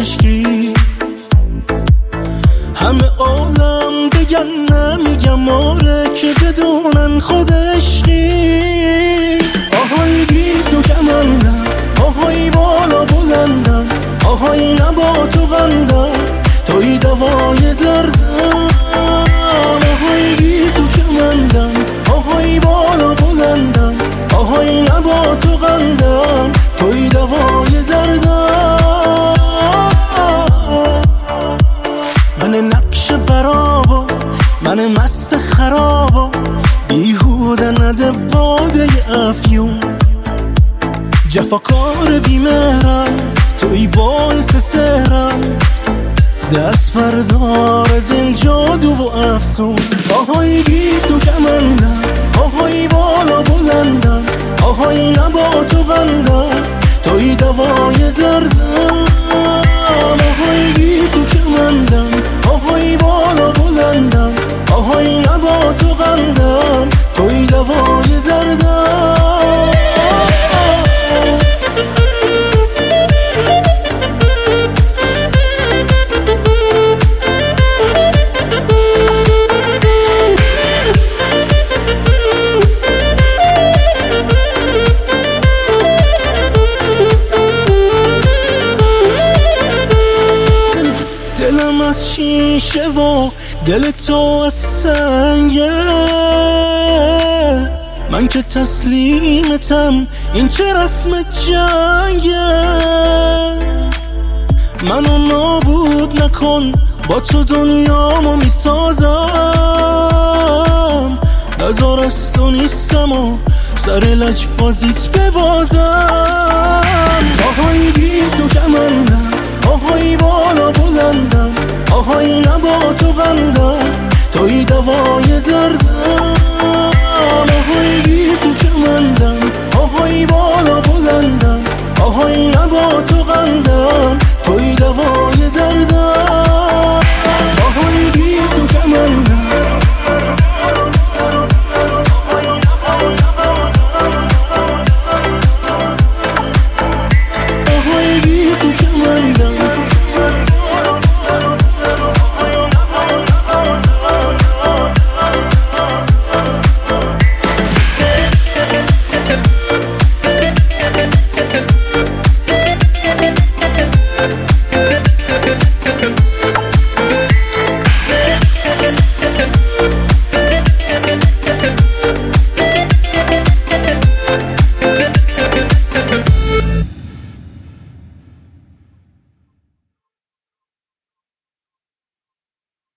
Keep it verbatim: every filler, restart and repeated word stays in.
عشقی. همه عالم بگن نمیگم آره که بدونن خود عشقی. آهای گیسو کمندم، آهای بالا بلندم، آهای نبا تو قندم، توی دوای دردم. آهای گیسو کمندم، آهای بالا بلندم، آهای نبا تو قندم، توی دوای دردم. من نقش برابا، من مست خرابا، بیهوده نده باده افیون. جفاکار بیمهرم، توی باعث سهرم، دست بردار از این جادو و افسون. آهای گیسو کمندم، آهای بالا بلندم، آهای نبا تو قندم، توی دوای دردم. آهای گیسو کمندم، آهای بالا بلندم، آهای نبا تو قندم، توی دوای دردم. دلم از شیشه و دل تو از سنگه، من که تسلیمتم، این چه رسم جنگه. منو نابود نکن، با تو دنیامو میسازم، نزار از تو نیستم و سر لج بازیت ببازم. آهای گیسو کمندم، آهای بالا بلندم، آهای نبا تو قندم، توی دوای دردم. آهای گیسو کمندم، آهای بالا بلندم، آهای نبا تو قندم،